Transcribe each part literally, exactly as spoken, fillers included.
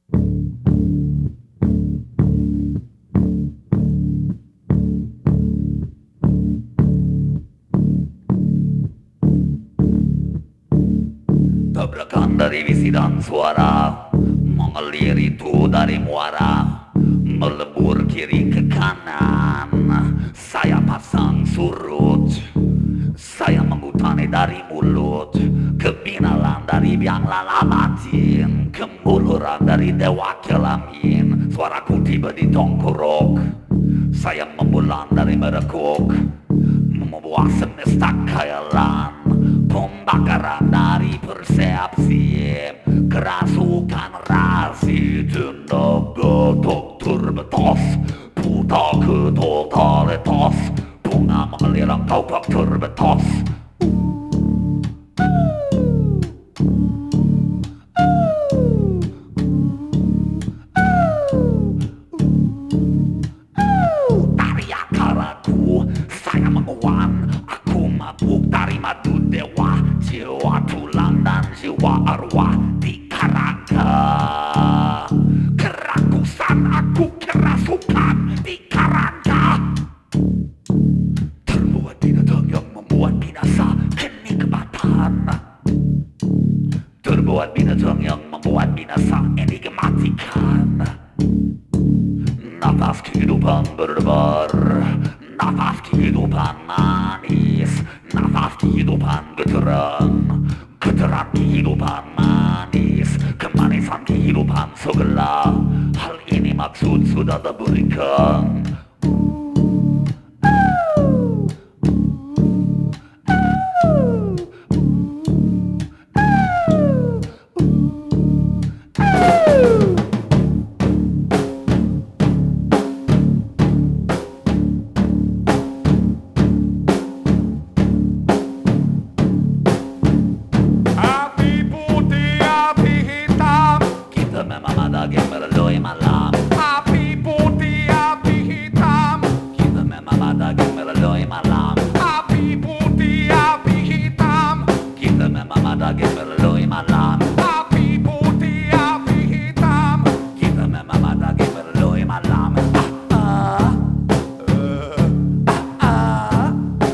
Tabrakan dari visi dan suara, mengalir itu dari muara, melebur kiri ke kanan. Saya pasang surut, saya menghutani dari mulut, kebinalan dari biang lala batin, kemuluran dari dewa kelamin. Suaraku tiba di tongkorok, saya membulan dari merekuk, membuat semesta khayalan, pembakaran dari persepsi, kerasukan rasi tenaga dokter betos, buta ke totalitas, bunga mengelirang kau dokter betos. Saya menguan, aku mabuk dari madu dewa, jiwa tulang dan jiwa arwah di karanga. Kerakusan aku kerasukan di karanga. Terbuat binatang yang membuat binasa kenikmatan. Terbuat binatang yang membuat binasa ini kematikan. Nafas kehidupan berdebar, nafas kehidupan manis, nafas kehidupan geteran, geteran kehidupan manis, kemanisan kehidupan segala. Hal ini maksud sudah diberikan. Lagi melalui malam, api putih, api hitam. kita memang lagi melalui malam, Api putih, api hitam. kita memang lagi melalui malam, Api putih, api hitam. kita memang lagi melalui malam. Ah, ah, ah,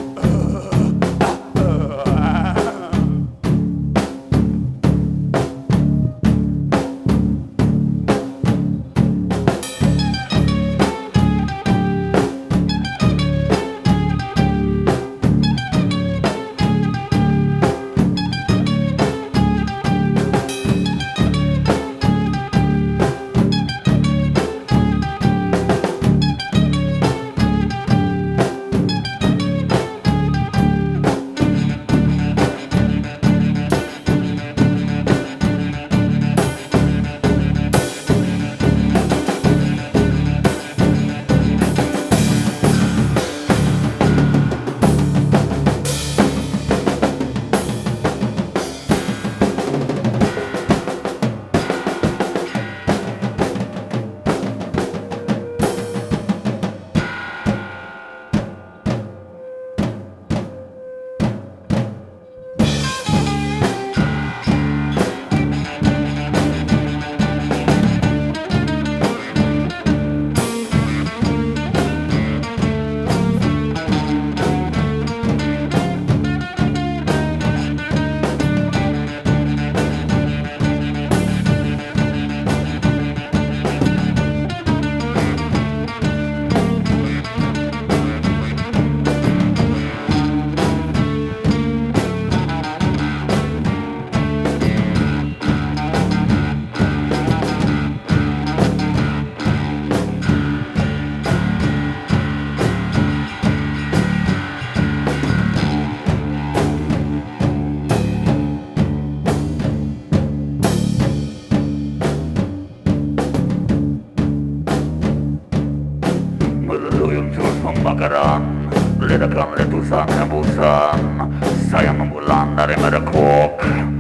pembakaran, ledakan letusan hembusan. Saya membulan dari merekuk,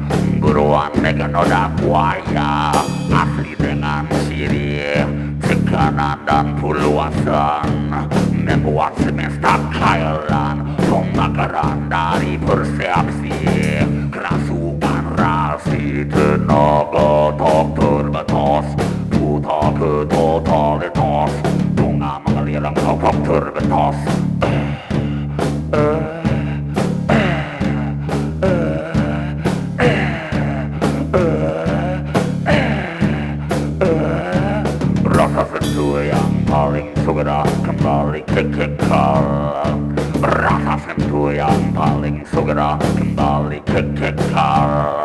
buruan meganoda buaya, asli dengan sirih, tekanan dan puluasan, membuat semesta khayalan, pembakaran dari persepsi, kerasukan rasi tenaga dokter betos, ke totalitas, bunga mengalir engkau kau terbentas. Rasa sendu yang paling segera kembali ke kekal. Rasa sendu yang paling segera kembali ke kekal.